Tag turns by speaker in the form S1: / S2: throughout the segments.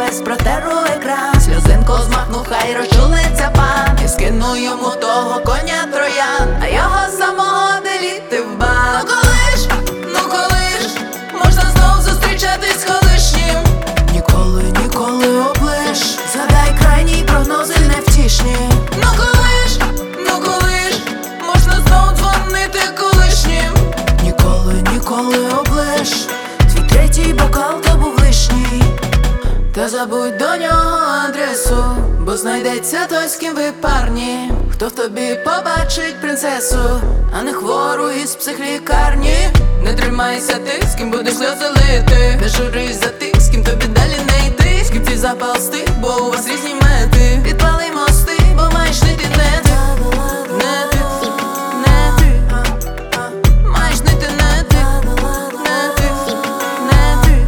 S1: десь протеру екран, сльозинку змахну, хай розчулиться пан. І скину йому того коня троян, а його самого деліти в бан. Ну коли ж можна знов зустрічатись з колишнім? Ніколи, ніколи облиш, згадай крайні прогнози невтішні. Ну коли ж можна знов дзвонити колишнім? Ніколи, ніколи облиш, твій третій бокал то був лишній. Та забудь до нього адресу, бо знайдеться той, з ким ви парні, хто в тобі побачить принцесу, а не хвору із психлікарні. Не тримайся тих, з ким будеш сльози лити, не журись за тих, з ким тобі далі не йти. З ким твій запал стих, бо у вас різні мети. Підпали мости, бо маєш нити не ти. Не ти, не ти, маєш нити не ти. Не ти, не ти.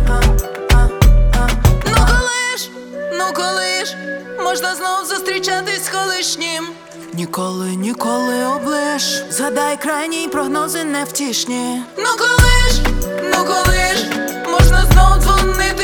S1: Ну коли ж можна знов зустрічатись з колишнім? Ніколи, ніколи облиш, згадай крайні прогнози невтішні. Ну коли ж можна знов дзвонити